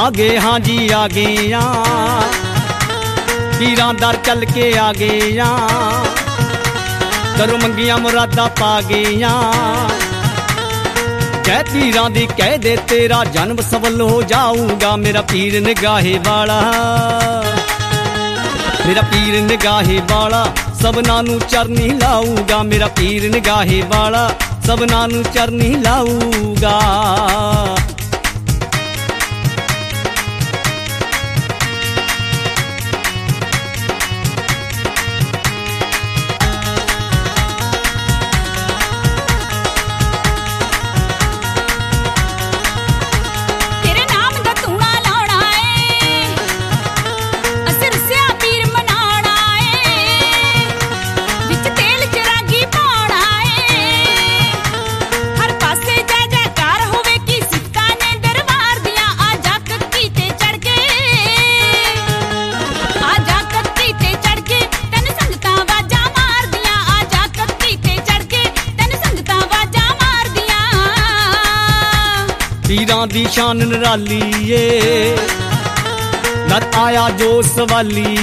आ गए हाँ जी आ गए पीरां दर चल के आ गए करो मंगियां मुरादा पा गए कह पीरां दी कह दे तेरा जन्म सफल हो जाऊगा मेरा पीर निगाहे वाला मेरा पीर निगाहे वाला सबना नू चरनी लाऊगा मेरा पीर निगाहे वाला सबना नू चरनी लाऊगा। पीरां दी शान निराली नर आया जो सवाली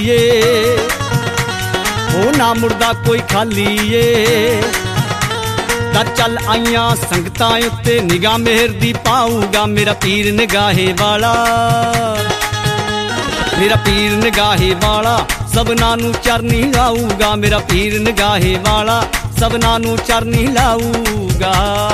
ओ ना मुड़दा कोई खाली दर चल आइयां संगतां उत्ते निगाह मेहर दी पाऊगा मेरा पीर निगाहे वाला मेरा पीर निगाहे वाला सबना नू चरनी लाऊगा मेरा पीर निगाहे वाला सबना नू चरनी लाऊगा।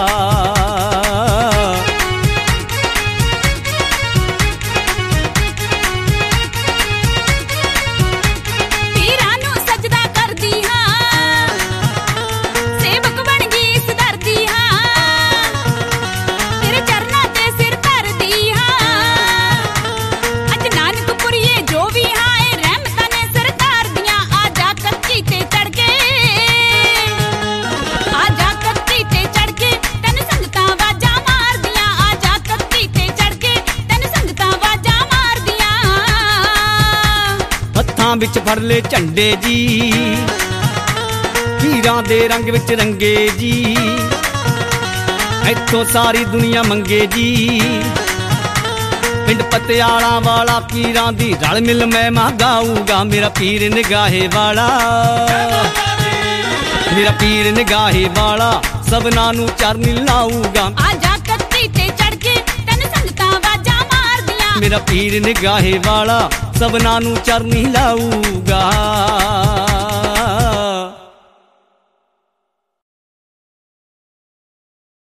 विच फड़ ले झंडे जी पीरां दे रंग विच रंगे जी इत्थों सारी दुनिया मंगे जी पिंड पतियाला वाला पीरां दी रल मिल मैं मां गाऊगा मेरा पीर निगाहे वाला मेरा पीर निगाहे वाला सबना नू चरनी लाऊगा आजा कत्ती ते चढ़ के तन संगतां वाजा मार दियां मेरा पीर निगाहे वाला सबना नू चरनी लाऊगा।